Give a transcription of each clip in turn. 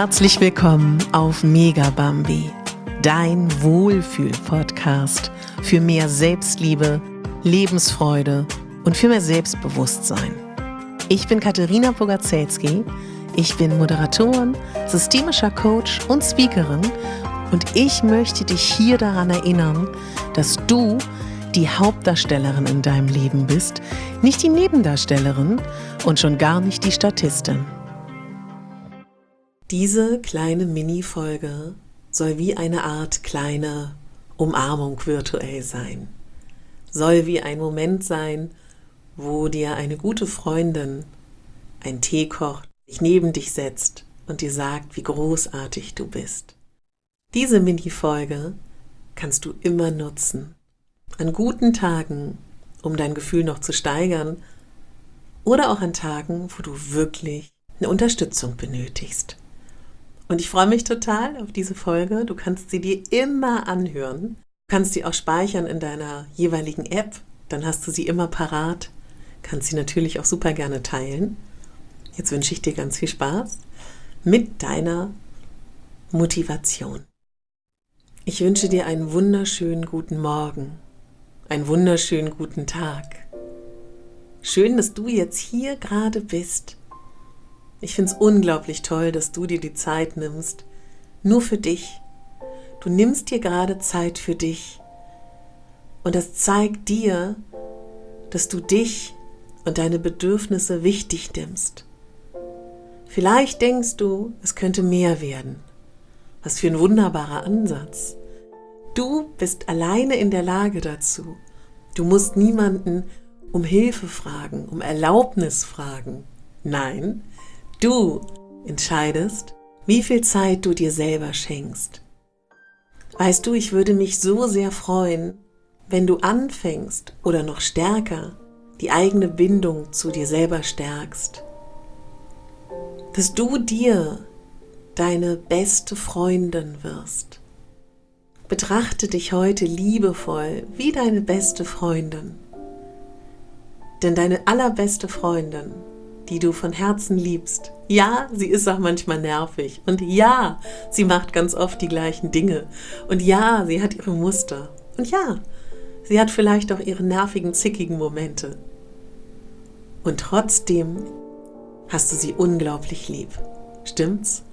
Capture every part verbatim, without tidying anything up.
Herzlich willkommen auf Mega Bambi, dein Wohlfühl-Podcast für mehr Selbstliebe, Lebensfreude und für mehr Selbstbewusstsein. Ich bin Katharina Pogacelski, ich bin Moderatorin, systemischer Coach und Speakerin und ich möchte dich hier daran erinnern, dass du die Hauptdarstellerin in deinem Leben bist, nicht die Nebendarstellerin und schon gar nicht die Statistin. Diese kleine Mini-Folge soll wie eine Art kleine Umarmung virtuell sein. Soll wie ein Moment sein, wo dir eine gute Freundin einen Tee kocht, sich neben dich setzt und dir sagt, wie großartig du bist. Diese Mini-Folge kannst du immer nutzen. An guten Tagen, um dein Gefühl noch zu steigern, oder auch an Tagen, wo du wirklich eine Unterstützung benötigst. Und ich freue mich total auf diese Folge. Du kannst sie dir immer anhören. Du kannst sie auch speichern in deiner jeweiligen App. Dann hast du sie immer parat. Kannst sie natürlich auch super gerne teilen. Jetzt wünsche ich dir ganz viel Spaß mit deiner Motivation. Ich wünsche dir einen wunderschönen guten Morgen. Einen wunderschönen guten Tag. Schön, dass du jetzt hier gerade bist. Ich finde es unglaublich toll, dass du dir die Zeit nimmst, nur für dich. Du nimmst dir gerade Zeit für dich. Und das zeigt dir, dass du dich und deine Bedürfnisse wichtig nimmst. Vielleicht denkst du, es könnte mehr werden. Was für ein wunderbarer Ansatz. Du bist alleine in der Lage dazu. Du musst niemanden um Hilfe fragen, um Erlaubnis fragen. Nein, du entscheidest, wie viel Zeit du dir selber schenkst. Weißt du, ich würde mich so sehr freuen, wenn du anfängst oder noch stärker die eigene Bindung zu dir selber stärkst. Dass du dir deine beste Freundin wirst. Betrachte dich heute liebevoll wie deine beste Freundin. Denn deine allerbeste Freundin, die du von Herzen liebst, ja, sie ist auch manchmal nervig und ja, sie macht ganz oft die gleichen Dinge und ja, sie hat ihre Muster und ja, sie hat vielleicht auch ihre nervigen, zickigen Momente. Und trotzdem hast du sie unglaublich lieb. Stimmt's?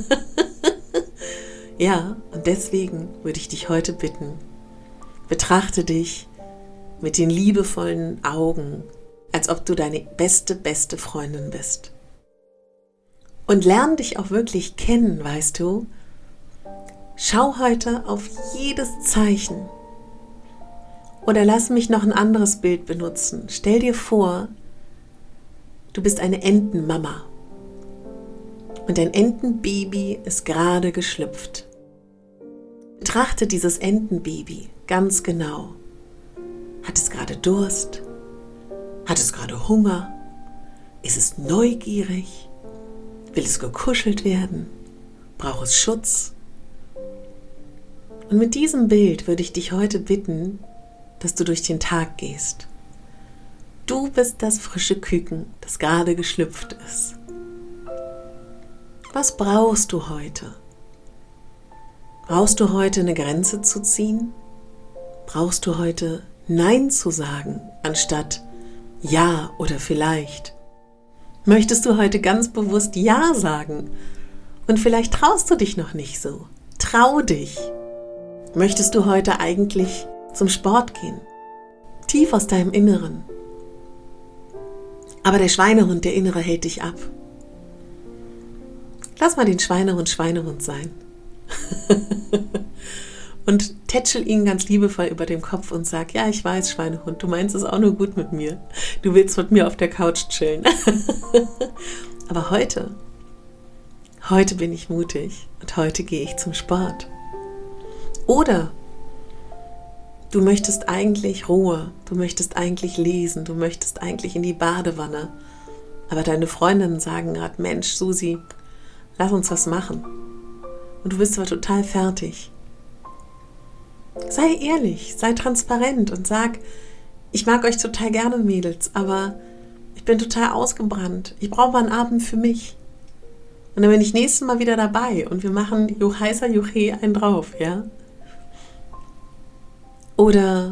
Ja, und deswegen würde ich dich heute bitten, betrachte dich mit den liebevollen Augen, als ob du deine beste, beste Freundin bist. Und lern dich auch wirklich kennen, weißt du? Schau heute auf jedes Zeichen. Oder lass mich noch ein anderes Bild benutzen. Stell dir vor, du bist eine Entenmama. Und dein Entenbaby ist gerade geschlüpft. Betrachte dieses Entenbaby ganz genau. Hat es gerade Durst? Hat es gerade Hunger? Ist es neugierig? Will es gekuschelt werden? Braucht es Schutz? Und mit diesem Bild würde ich dich heute bitten, dass du durch den Tag gehst. Du bist das frische Küken, das gerade geschlüpft ist. Was brauchst du heute? Brauchst du heute eine Grenze zu ziehen? Brauchst du heute Nein zu sagen, anstatt Ja oder vielleicht? Möchtest du heute ganz bewusst Ja sagen? Und vielleicht traust du dich noch nicht so. Trau dich. Möchtest du heute eigentlich zum Sport gehen? Tief aus deinem Inneren. Aber der Schweinehund, der Innere, hält dich ab. Lass mal den Schweinehund Schweinehund sein. Und tätschel ihn ganz liebevoll über dem Kopf und sag, ja, ich weiß, Schweinehund, du meinst es auch nur gut mit mir. Du willst mit mir auf der Couch chillen. Aber heute, heute bin ich mutig und heute gehe ich zum Sport. Oder du möchtest eigentlich Ruhe, du möchtest eigentlich lesen, du möchtest eigentlich in die Badewanne. Aber deine Freundinnen sagen gerade, Mensch, Susi, lass uns was machen. Und du bist aber total fertig. Sei ehrlich, sei transparent und sag, ich mag euch total gerne, Mädels, aber ich bin total ausgebrannt. Ich brauche mal einen Abend für mich. Und dann bin ich nächstes Mal wieder dabei und wir machen Juch heißer Juche einen drauf, ja? Oder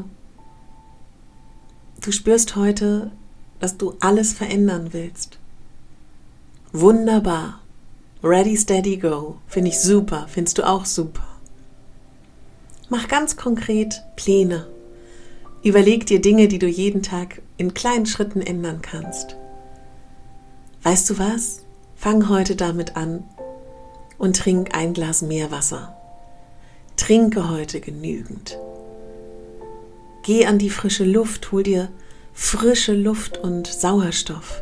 du spürst heute, dass du alles verändern willst. Wunderbar. Ready, steady, go. Finde ich super. Findest du auch super. Mach ganz konkret Pläne. Überleg dir Dinge, die du jeden Tag in kleinen Schritten ändern kannst. Weißt du was? Fang heute damit an und trink ein Glas Meerwasser. Trinke heute genügend. Geh an die frische Luft, hol dir frische Luft und Sauerstoff.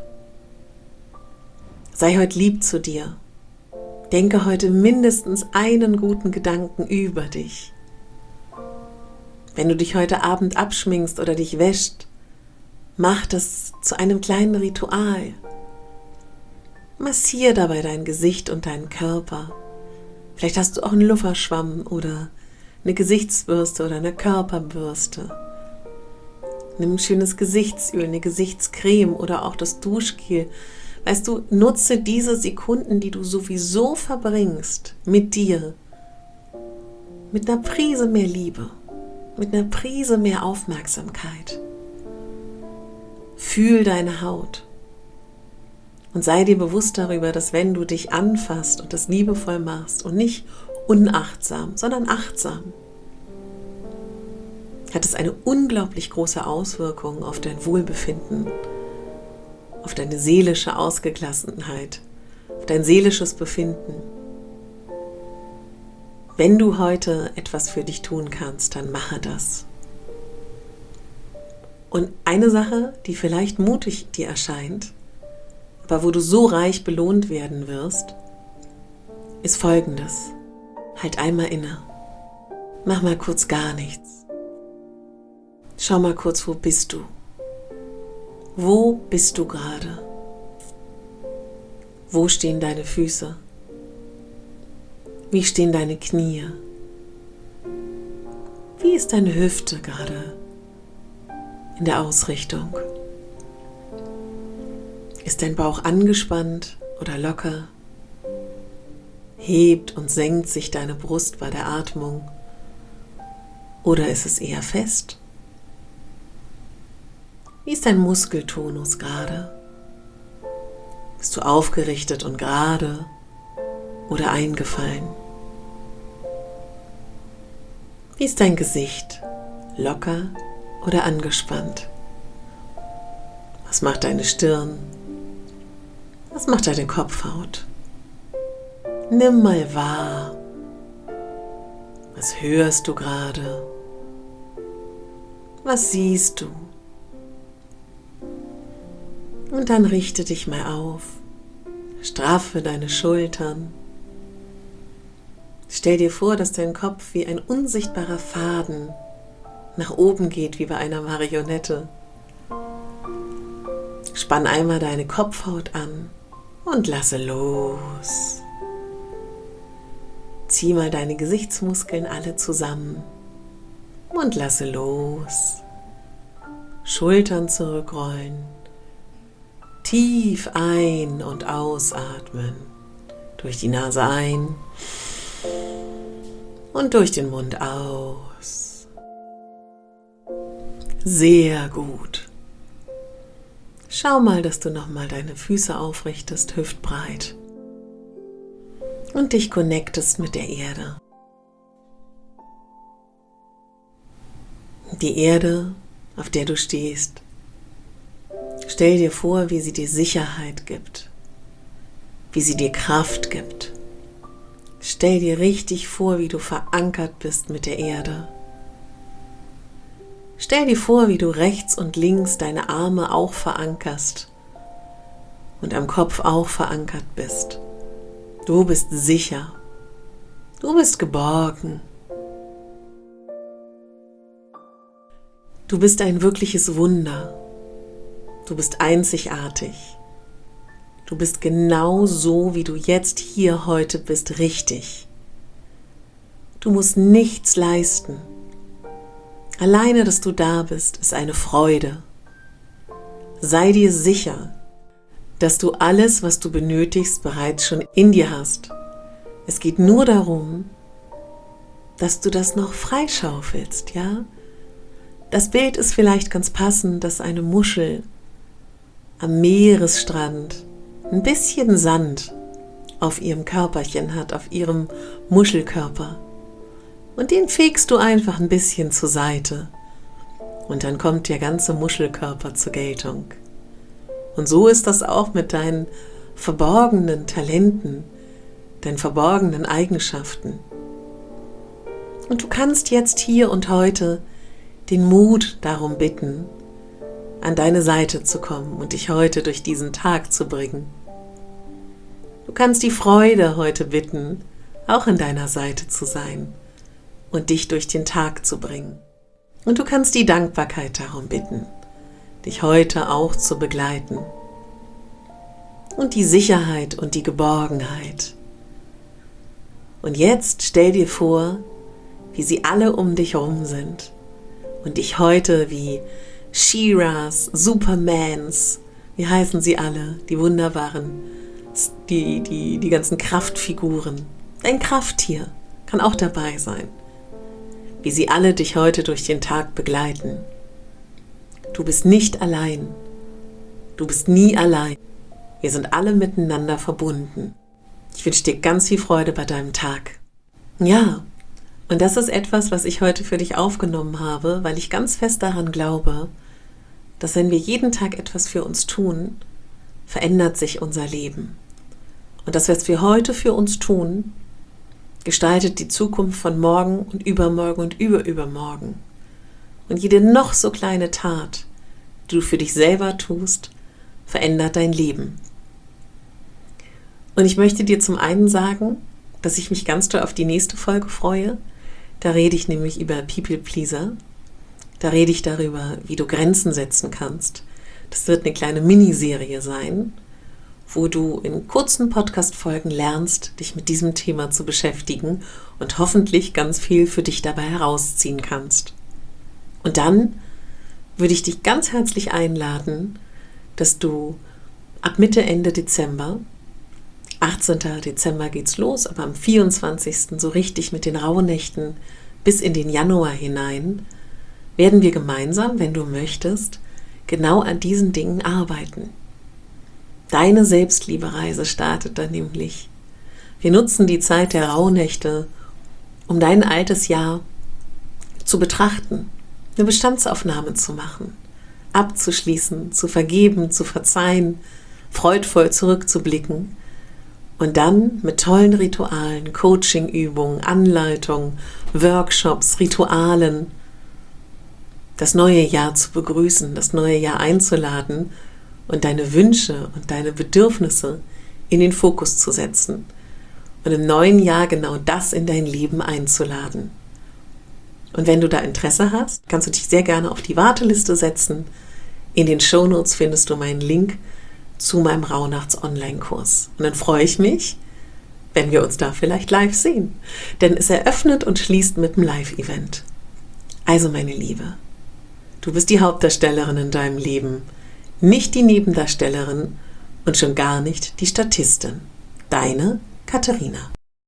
Sei heute lieb zu dir. Denke heute mindestens einen guten Gedanken über dich. Wenn du dich heute Abend abschminkst oder dich wäschst, mach das zu einem kleinen Ritual. Massier dabei dein Gesicht und deinen Körper. Vielleicht hast du auch einen Lufferschwamm oder eine Gesichtsbürste oder eine Körperbürste. Nimm ein schönes Gesichtsöl, eine Gesichtscreme oder auch das Duschgel. Weißt du, nutze diese Sekunden, die du sowieso verbringst, mit dir. Mit einer Prise mehr Liebe, mit einer Prise mehr Aufmerksamkeit. Fühl deine Haut. Und sei dir bewusst darüber, dass wenn du dich anfasst und das liebevoll machst und nicht unachtsam, sondern achtsam, hat es eine unglaublich große Auswirkung auf dein Wohlbefinden, auf deine seelische Ausgeglassenheit, auf dein seelisches Befinden. Wenn du heute etwas für dich tun kannst, dann mache das. Und eine Sache, die vielleicht mutig dir erscheint, aber wo du so reich belohnt werden wirst, ist Folgendes. Halt einmal inne. Mach mal kurz gar nichts. Schau mal kurz, wo bist du? Wo bist du gerade? Wo stehen deine Füße? Wie stehen deine Knie? Wie ist deine Hüfte gerade in der Ausrichtung? Ist dein Bauch angespannt oder locker? Hebt und senkt sich deine Brust bei der Atmung? Oder ist es eher fest? Wie ist dein Muskeltonus gerade? Bist du aufgerichtet und gerade oder eingefallen? Wie ist dein Gesicht? Locker oder angespannt? Was macht deine Stirn? Was macht deine Kopfhaut? Nimm mal wahr. Was hörst du gerade? Was siehst du? Und dann richte dich mal auf. Straffe deine Schultern. Stell dir vor, dass dein Kopf wie ein unsichtbarer Faden nach oben geht, wie bei einer Marionette. Spann einmal deine Kopfhaut an und lasse los. Zieh mal deine Gesichtsmuskeln alle zusammen und lasse los. Schultern zurückrollen. Tief ein- und ausatmen. Durch die Nase ein und durch den Mund aus. Sehr gut. Schau mal, dass du nochmal deine Füße aufrichtest, hüftbreit. Und dich connectest mit der Erde. Die Erde, auf der du stehst. Stell dir vor, wie sie dir Sicherheit gibt, wie sie dir Kraft gibt. Stell dir richtig vor, wie du verankert bist mit der Erde. Stell dir vor, wie du rechts und links deine Arme auch verankerst und am Kopf auch verankert bist. Du bist sicher. Du bist geborgen. Du bist ein wirkliches Wunder. Du bist einzigartig. Du bist genau so, wie du jetzt hier heute bist, richtig. Du musst nichts leisten. Alleine, dass du da bist, ist eine Freude. Sei dir sicher, dass du alles, was du benötigst, bereits schon in dir hast. Es geht nur darum, dass du das noch freischaufelst, ja? Das Bild ist vielleicht ganz passend, dass eine Muschel am Meeresstrand ein bisschen Sand auf ihrem Körperchen hat, auf ihrem Muschelkörper. Und den fegst du einfach ein bisschen zur Seite. Und dann kommt der ganze Muschelkörper zur Geltung. Und so ist das auch mit deinen verborgenen Talenten, deinen verborgenen Eigenschaften. Und du kannst jetzt hier und heute den Mut darum bitten, an deine Seite zu kommen und dich heute durch diesen Tag zu bringen. Du kannst die Freude heute bitten, auch an deiner Seite zu sein und dich durch den Tag zu bringen. Und du kannst die Dankbarkeit darum bitten, dich heute auch zu begleiten. Und die Sicherheit und die Geborgenheit. Und jetzt stell dir vor, wie sie alle um dich herum sind und dich heute wie She-Ras, Supermans, wie heißen sie alle, die wunderbaren, die, die, die ganzen Kraftfiguren, dein Krafttier kann auch dabei sein, wie sie alle dich heute durch den Tag begleiten. Du bist nicht allein, du bist nie allein, wir sind alle miteinander verbunden. Ich wünsche dir ganz viel Freude bei deinem Tag. Ja, und das ist etwas, was ich heute für dich aufgenommen habe, weil ich ganz fest daran glaube, dass wenn wir jeden Tag etwas für uns tun, verändert sich unser Leben. Und das, was wir heute für uns tun, gestaltet die Zukunft von morgen und übermorgen und überübermorgen. Und jede noch so kleine Tat, die du für dich selber tust, verändert dein Leben. Und ich möchte dir zum einen sagen, dass ich mich ganz doll auf die nächste Folge freue. Da rede ich nämlich über People Pleaser. Da rede ich darüber, wie du Grenzen setzen kannst. Das wird eine kleine Miniserie sein, wo du in kurzen Podcast-Folgen lernst, dich mit diesem Thema zu beschäftigen und hoffentlich ganz viel für dich dabei herausziehen kannst. Und dann würde ich dich ganz herzlich einladen, dass du ab Mitte, Ende Dezember, achtzehnten Dezember geht's los, aber am vierundzwanzigsten so richtig mit den Rauhnächten bis in den Januar hinein, werden wir gemeinsam, wenn du möchtest, genau an diesen Dingen arbeiten. Deine Selbstliebe-Reise startet dann nämlich. Wir nutzen die Zeit der Rauhnächte, um dein altes Jahr zu betrachten, eine Bestandsaufnahme zu machen, abzuschließen, zu vergeben, zu verzeihen, freudvoll zurückzublicken und dann mit tollen Ritualen, Coachingübungen, Anleitungen, Workshops, Ritualen das neue Jahr zu begrüßen, das neue Jahr einzuladen und deine Wünsche und deine Bedürfnisse in den Fokus zu setzen und im neuen Jahr genau das in dein Leben einzuladen. Und wenn du da Interesse hast, kannst du dich sehr gerne auf die Warteliste setzen. In den Shownotes findest du meinen Link zu meinem Rauhnachts-Online-Kurs. Und dann freue ich mich, wenn wir uns da vielleicht live sehen. Denn es eröffnet und schließt mit einem Live-Event. Also meine Liebe, du bist die Hauptdarstellerin in deinem Leben, nicht die Nebendarstellerin und schon gar nicht die Statistin. Deine Katharina.